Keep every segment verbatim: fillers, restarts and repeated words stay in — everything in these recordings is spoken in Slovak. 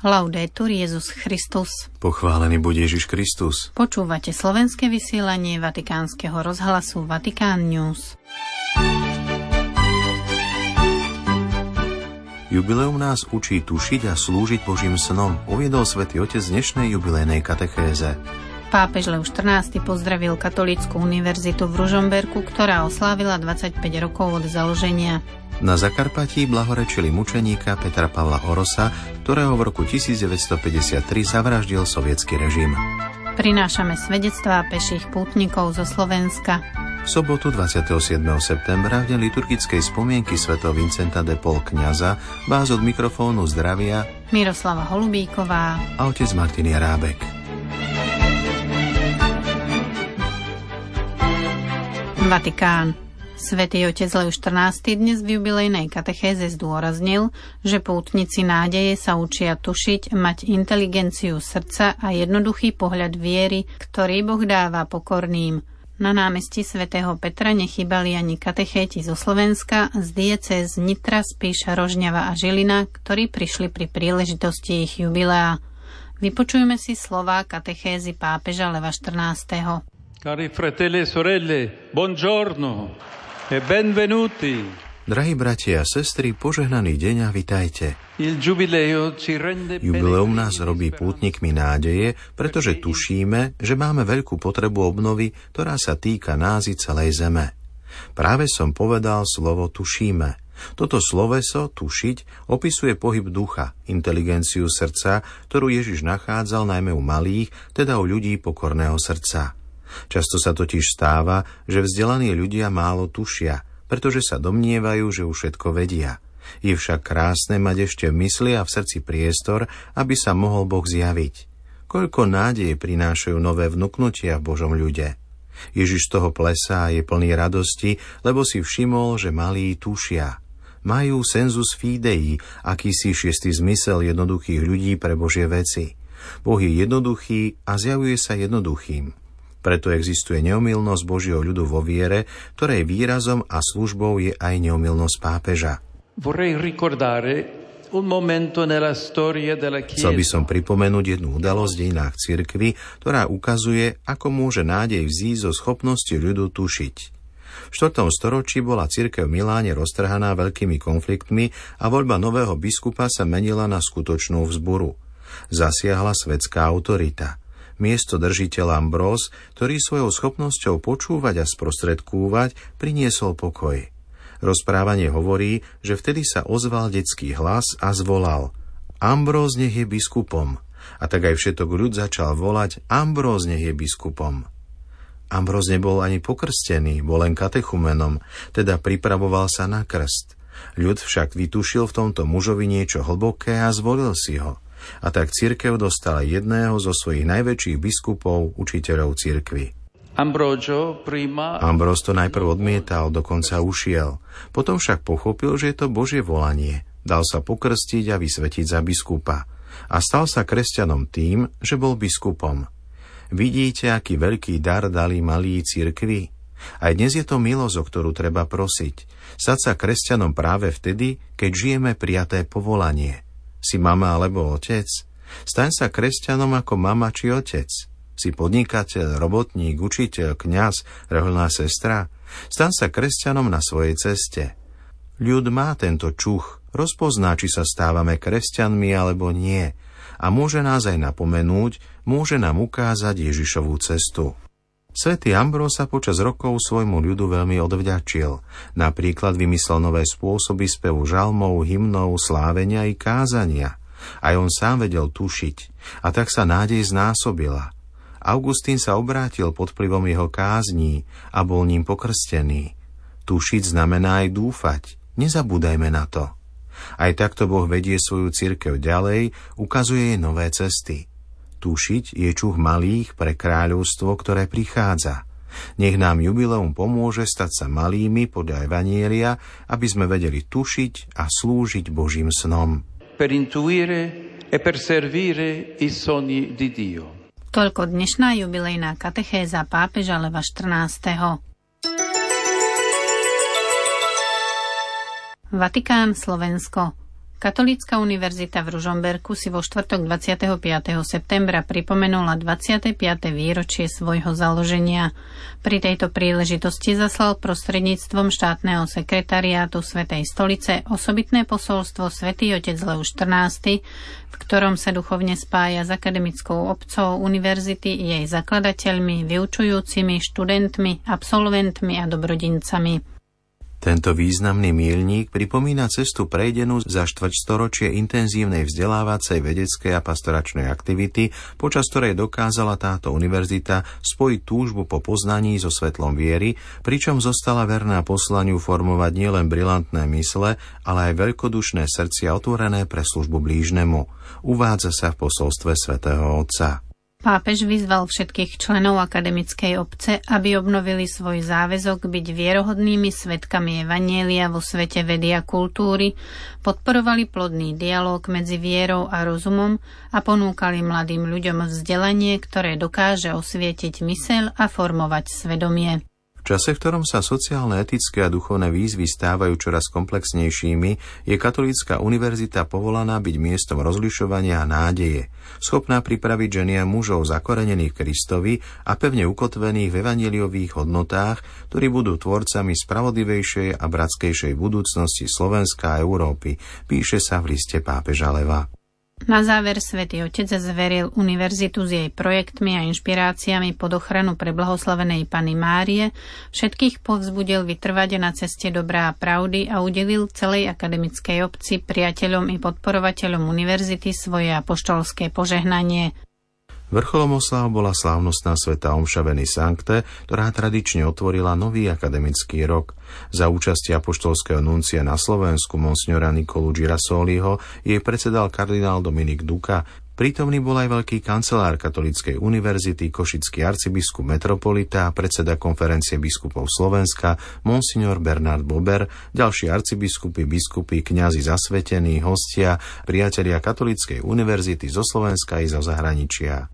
Laudetur Jesus Christus. Pochválený buď Ježiš Kristus. Počúvate slovenské vysielanie Vatikánskeho rozhlasu Vatikán News. Jubileum nás učí tušiť a slúžiť Božím snom, uviedol Svätý Otec z dnešnej jubilejnej katechéze. Pápež Leoš štrnásty pozdravil Katolícku univerzitu v Ružomberku, ktorá oslávila dvadsaťpäť rokov od založenia. Na Zakarpatí blahorečili mučeníka Petra Pavla Orosa, ktorého v roku devätnásťstopäťdesiattri zavraždil sovietský režim. Prinášame svedectvá peších pútnikov zo Slovenska. V sobotu dvadsiateho siedmeho septembra v deň liturgickej spomienky svätého Vincenta de Paul kňaza vás od mikrofónu zdravia Miroslava Holubíková a otec Martin Jarábek. Vatikán. Svätý Otec Leoš štrnásty dnes v jubilejnej katechéze zdôraznil, že pútnici nádeje sa učia tušiť, mať inteligenciu srdca a jednoduchý pohľad viery, ktorý Boh dáva pokorným. Na námestí svätého Petra nechýbali ani katechéti zo Slovenska, z diecéz Nitra, Spiš, Rožňava a Žilina, ktorí prišli pri príležitosti ich jubilea. Vypočujme si slová katechézy pápeža Leva štrnásteho. Cari fratelli e sorelle, buongiorno e benvenuti. Drahí bratia a sestry, požehnaný deň a vitajte. Il giubileo ci rende Jubileum nás robí pútnikmi nádeje, pretože tušíme, že máme veľkú potrebu obnovy, ktorá sa týka nás i celej zeme. Práve som povedal slovo tušíme. Toto sloveso, tušiť, opisuje pohyb ducha, inteligenciu srdca, ktorú Ježiš nachádzal najmä u malých, teda u ľudí pokorného srdca. Často sa totiž stáva, že vzdelaní ľudia málo tušia, pretože sa domnievajú, že už všetko vedia. Je však krásne mať ešte v mysli a v srdci priestor, aby sa mohol Boh zjaviť. Koľko nádeje prinášajú nové vnuknutia v Božom ľude. Ježiš toho plesá a je plný radosti, lebo si všimol, že malí tušia. Majú sensus fidei, akýsi šiestý zmysel jednoduchých ľudí pre Božie veci. Boh je jednoduchý a zjavuje sa jednoduchým. Preto existuje neomylnosť Božieho ľudu vo viere, ktorej výrazom a službou je aj neomylnosť pápeža. Chcel by som pripomenúť jednu udalosť v dejinách cirkvi, ktorá ukazuje, ako môže nádej vzísť zo schopnosti ľudu tušiť. V štvrtom storočí bola cirkev v Miláne roztrhaná veľkými konfliktmi a voľba nového biskupa sa menila na skutočnú vzburu. Zasiahla svetská autorita. Miesto držiteľ Ambrós, ktorý svojou schopnosťou počúvať a sprostredkúvať, priniesol pokoj. Rozprávanie hovorí, že vtedy sa ozval detský hlas a zvolal: Ambrós nech je biskupom. A tak aj všetok ľud začal volať: Ambrós nech je biskupom. Ambrós nebol ani pokrstený, bol len katechumenom, teda pripravoval sa na krst. Ľud však vytušil v tomto mužovi niečo hlboké a zvolil si ho. A tak cirkev dostala jedného zo svojich najväčších biskupov, učiteľov cirkvi. Ambrós to najprv odmietal, dokonca ušiel. Potom však pochopil, že je to Božie volanie. Dal sa pokrstiť a vysvetiť za biskupa. A stal sa kresťanom tým, že bol biskupom. Vidíte, aký veľký dar dali malí cirkvi? Aj dnes je to milosť, o ktorú treba prosiť. Stať sa kresťanom práve vtedy, keď žijeme prijaté povolanie. Si mama alebo otec? Staň sa kresťanom ako mama či otec. Si podnikateľ, robotník, učiteľ, kňaz, rehoľná sestra? Staň sa kresťanom na svojej ceste. Ľud má tento čuch, rozpozná, či sa stávame kresťanmi alebo nie. A môže nás aj napomenúť, môže nám ukázať Ježišovú cestu. Svätý Ambrós sa počas rokov svojmu ľudu veľmi odvďačil. Napríklad vymyslel nové spôsoby spevu žalmov, hymnov, slávenia i kázania. Aj on sám vedel tušiť. A tak sa nádej znásobila. Augustín sa obrátil pod vplyvom jeho kázní a bol ním pokrstený. Tušiť znamená aj dúfať. Nezabúdajme na to. Aj takto Boh vedie svoju cirkev ďalej, ukazuje jej nové cesty. Tušiť je čuch malých pre kráľovstvo, ktoré prichádza. Nech nám jubileum pomôže stať sa malými podľa Evanjelia, aby sme vedeli tušiť a slúžiť Božím snom. Per intuire e per servire i sogni di Dio. Toľko dnešná jubilejná katechéza pápeža Leva štrnásteho. Vatikán, Slovensko. Katolícka univerzita v Ružomberku si vo štvrtok dvadsiateho piateho septembra pripomenula dvadsiate piate výročie svojho založenia. Pri tejto príležitosti zaslal prostredníctvom štátneho sekretariátu Svätej stolice osobitné posolstvo Svätý otec Leoš štrnásty, v ktorom sa duchovne spája s akademickou obcou univerzity, jej zakladateľmi, vyučujúcimi, študentmi, absolventmi a dobrodincami. Tento významný míľnik pripomína cestu prejdenú za štvrťstoročie intenzívnej vzdelávacej, vedeckej a pastoračnej aktivity, počas ktorej dokázala táto univerzita spojiť túžbu po poznaní so svetlom viery, pričom zostala verná poslaniu formovať nielen brilantné mysle, ale aj veľkodušné srdcia otvorené pre službu blížnemu. Uvádza sa v posolstve svätého Otca. Pápež vyzval všetkých členov akademickej obce, aby obnovili svoj záväzok byť vierohodnými svedkami evanjelia vo svete vedy a kultúry, podporovali plodný dialóg medzi vierou a rozumom a ponúkali mladým ľuďom vzdelanie, ktoré dokáže osvietiť myseľ a formovať svedomie. V čase, v ktorom sa sociálne, etické a duchovné výzvy stávajú čoraz komplexnejšími, je Katolícka univerzita povolaná byť miestom rozlišovania a nádeje, schopná pripraviť ženy a mužov zakorenených Kristovi a pevne ukotvených v evanjeliových hodnotách, ktorí budú tvorcami spravodlivejšej a bratskejšej budúcnosti Slovenska a Európy, píše sa v liste pápeža Leva. Na záver Svätý Otec zveril univerzitu s jej projektmi a inšpiráciami pod ochranu preblahoslavenej Panny Márie, všetkých povzbudil vytrvať na ceste dobrá a pravdy a udelil celej akademickej obci, priateľom i podporovateľom univerzity svoje apoštolské požehnanie. Vrcholom osláv bola slávnostná svätá omša Veni Sancte, ktorá tradične otvorila nový akademický rok. Za účasti apoštolského nuncia na Slovensku monsignora Nikolu Girasoliho jej predsedal kardinál Dominik Duka. Prítomný bol aj veľký kancelár Katolíckej univerzity, košický arcibiskup metropolita a predseda konferencie biskupov Slovenska, monsignor Bernard Bober, ďalší arcibiskupy, biskupy, kňazi zasvetení, hostia, priatelia Katolíckej univerzity zo Slovenska i zo zahraničia.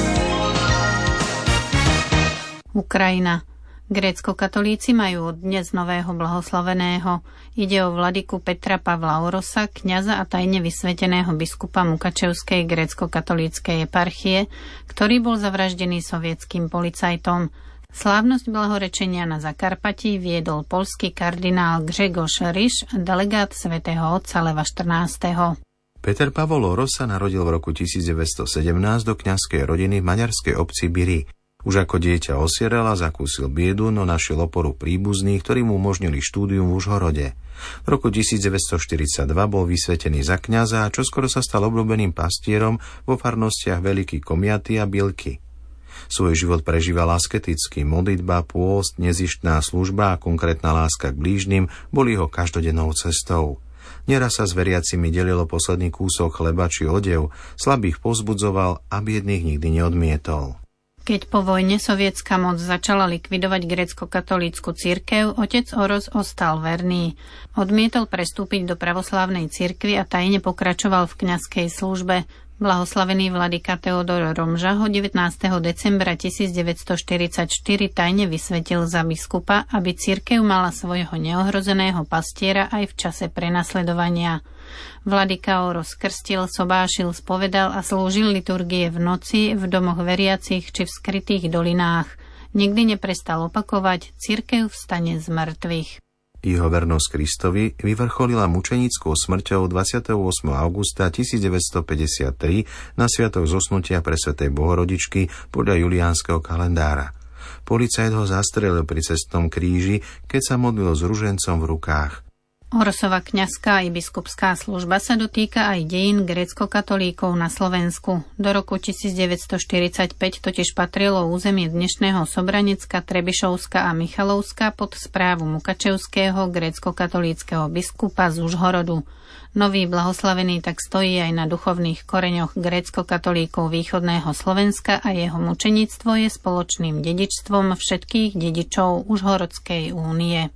Ukrajina. Grécko-katolíci majú od dnes nového blahoslaveného. Ide o vladyku Petra Pavla Orosa, kňaza a tajne vysveteného biskupa Mukačevskej grécko-katolíckej eparchie, ktorý bol zavraždený sovietským policajtom. Slávnosť blahorečenia na Zakarpatí viedol poľský kardinál Grzegorz Ryš, delegát svätého otca Leva štrnásteho. Peter Pavol Oros sa narodil v roku tisícdeväťstosedemnásť do kňazskej rodiny v maďarskej obci Biri. Už ako dieťa osierel a zakúsil biedu, no našiel oporu príbuzných, ktorí mu umožnili štúdium v Užhorode. V roku tisícdeväťstoštyridsaťdva bol vysvetený za kňaza a čoskoro sa stal obľúbeným pastierom vo farnostiach Veľký Komiaty a Bilky. Svoj život prežíval asketicky, modlitba, pôst, nezištná služba a konkrétna láska k blížnym boli jeho každodennou cestou. Neraz sa s veriacimi delilo posledný kúsok chleba či odev, slabých povzbudzoval a biedných nikdy neodmietol. Keď po vojne sovietská moc začala likvidovať grécko-katolícku cirkev, otec Oros ostal verný. Odmietol prestúpiť do pravoslávnej cirkvi a tajne pokračoval v kňazskej službe. Blahoslavený vladyka Teodor Romža ho devätnásteho decembra tisícdeväťstoštyridsaťštyri tajne vysvetil za biskupa, aby cirkev mala svojho neohrozeného pastiera aj v čase prenasledovania. Vladyka Oros krstil, sobášil, spovedal a slúžil liturgie v noci, v domoch veriacich či v skrytých dolinách. Nikdy neprestal opakovať: cirkev vstane z mŕtvych. Jeho vernosť Kristovi vyvrcholila mučenickou smrťou dvadsiateho ôsmeho augusta tisícdeväťstopäťdesiattri na sviatok zosnutia presvätej Bohorodičky podľa juliánskeho kalendára. Policajt ho zastrelil pri cestnom kríži, keď sa modlil s ružencom v rukách. Orosova kňazská i biskupská služba sa dotýka aj dejín grécko-katolíkov na Slovensku. Do roku tisícdeväťstoštyridsaťpäť totiž patrilo územie dnešného Sobranecka, Trebišovska a Michalovska pod správu Mukačevského grécko-katolíckeho biskupa z Užhorodu. Nový blahoslavený tak stojí aj na duchovných koreňoch grécko-katolíkov východného Slovenska a jeho mučenictvo je spoločným dedičstvom všetkých dedičov Užhorodskej únie.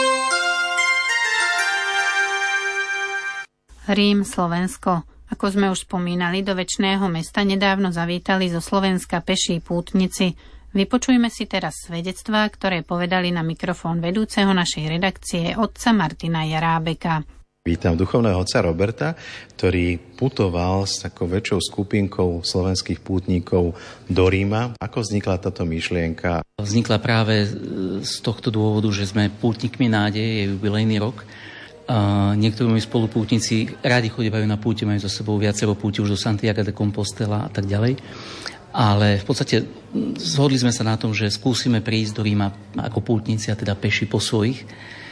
Rím, Slovensko. Ako sme už spomínali, do večného mesta nedávno zavítali zo Slovenska peší pútnici. Vypočujme si teraz svedectvá, ktoré povedali na mikrofón vedúceho našej redakcie otca Martina Jarábeka. Vítam duchovného otca Roberta, ktorý putoval s takou väčšou skupinkou slovenských pútnikov do Ríma. Ako vznikla táto myšlienka? Vznikla práve z tohto dôvodu, že sme pútnikmi nádeje, je jubilejný rok. A niektorí moji spolupútnici rádi chodívajú na púte, majú za sebou viacero púti už do Santiago de Compostela a tak ďalej. Ale v podstate zhodli sme sa na tom, že skúsime prísť do Ríma ako pútnici, a teda peši po svojich.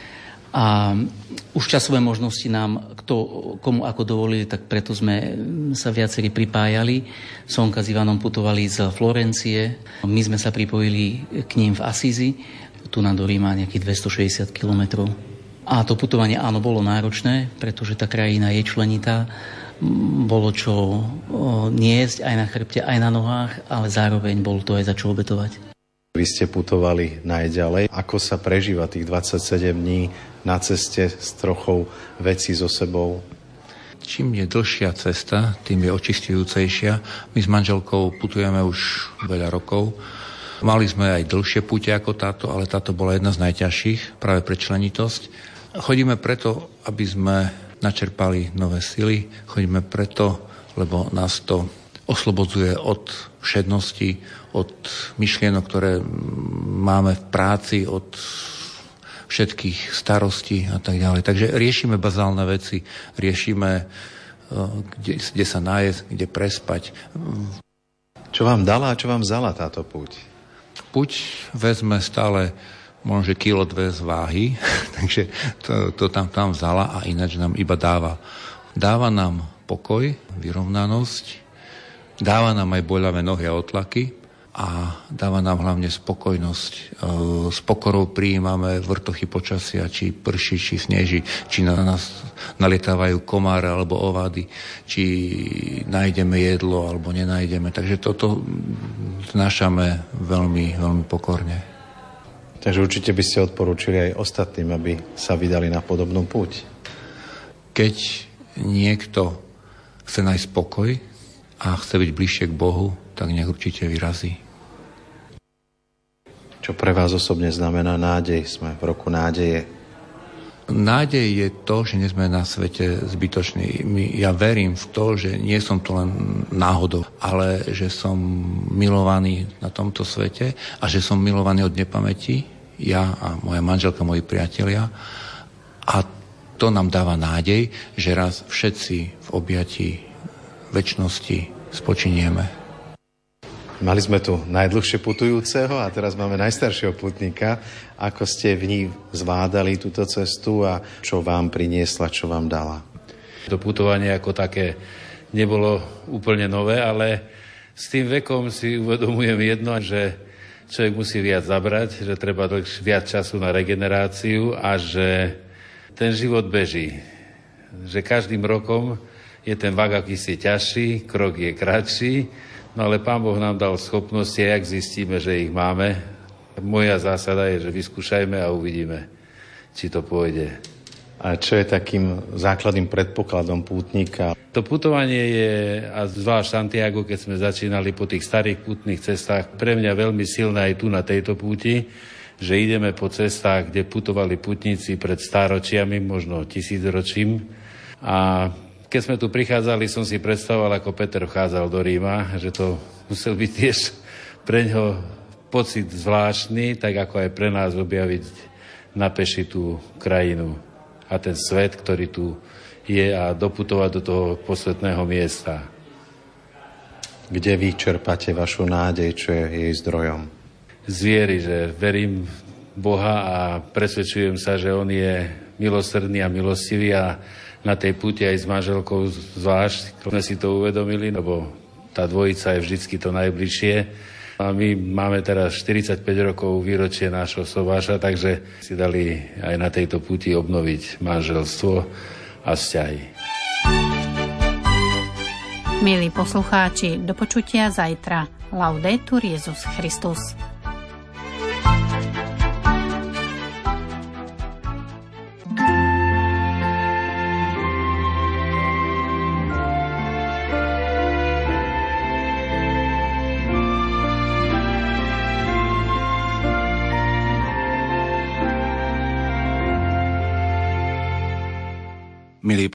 A už časové možnosti nám, kto, komu ako dovolili, tak preto sme sa viacerí pripájali. Sonka s Ivanom putovali z Florencie, my sme sa pripojili k ním v Asízi, tu na do Ríma nejakých dvestošesťdesiat kilometrov. A to putovanie áno, bolo náročné, pretože tá krajina je členitá, bolo čo niesť aj na chrbte, aj na nohách, ale zároveň bolo to aj za čo obetovať. Vy ste putovali najďalej. Ako sa prežíva tých dvadsaťsedem dní na ceste s trochou vecí so sebou? Čím je dlhšia cesta, tým je očistujúcejšia. My s manželkou putujeme už veľa rokov. Mali sme aj dlhšie púte ako táto, ale táto bola jedna z najťažších práve pre členitosť. Chodíme preto, aby sme načerpali nové sily. Chodíme preto, lebo nás to oslobodzuje od všednosti, od myšlienok, ktoré máme v práci, od všetkých starostí a tak ďalej. Takže riešime bazálne veci, riešime, kde, kde sa nájsť, kde prespať. Čo vám dala a čo vám vzala táto púť? Púť vezme stále možno, že kilo dve z váhy, takže to, to tam, tam vzala a ináč nám iba dáva. Dáva nám pokoj, vyrovnanosť, dáva nám aj boľavé nohy a otlaky a dáva nám hlavne spokojnosť. S pokorou prijímame vrtochy počasia, či prší, či sneží, či na nás nalietávajú komáre alebo ovady, či nájdeme jedlo alebo nenájdeme. Takže toto znášame veľmi, veľmi pokorne. Takže určite by ste odporúčili aj ostatným, aby sa vydali na podobnú púť. Keď niekto chce nájsť pokoj a chce byť bližšie k Bohu, tak nech určite vyrazí. Čo pre vás osobne znamená nádej? Sme v roku nádeje. Nádej je to, že nie sme na svete zbytoční. Ja verím v to, že nie som to len náhodou, ale že som milovaný na tomto svete a že som milovaný od nepamäti, ja a moja manželka, moji priatelia. A to nám dáva nádej, že raz všetci v objatí večnosti spočinieme. Mali sme tu najdlhšie putujúceho a teraz máme najstaršieho putníka. Ako ste v ní zvládali túto cestu a čo vám priniesla, čo vám dala? To putovanie ako také nebolo úplne nové, ale s tým vekom si uvedomujem jedno, že človek musí viac zabrať, že treba viac času na regeneráciu a že ten život beží. Že každým rokom je ten vak akýsi ťažší, krok je kratší, no ale Pán Boh nám dal schopnosti, jak zistíme, že ich máme. Moja zásada je, že vyskúšajme a uvidíme, či to pôjde. A čo je takým základným predpokladom pútnika? To putovanie je, a zvlášť Santiago, keď sme začínali po tých starých pútnych cestách, pre mňa veľmi silné aj tu na tejto púti, že ideme po cestách, kde putovali putníci pred stáročiami, možno tisícročím. A keď sme tu prichádzali, som si predstavoval, ako Peter vchádzal do Ríma, že to musel byť tiež pre ňoho pocit zvláštny, tak ako aj pre nás objaviť na peši tú krajinu a ten svet, ktorý tu je a doputovať do toho posvetného miesta. Kde vy čerpáte vašu nádej, čo je jej zdrojom? Z viery, že verím Boha a presvedčujem sa, že On je milosrdný a milostivý a na tej púti aj s manželkou zvlášť sme si to uvedomili, lebo tá dvojica je vždycky to najbližšie. A my máme teraz štyridsaťpäť rokov výročie nášho sobáša, takže si dali aj na tejto púti obnoviť manželstvo a vzťahy. Milí poslucháči, do počutia zajtra. Laudetur Jesus Christus. Milí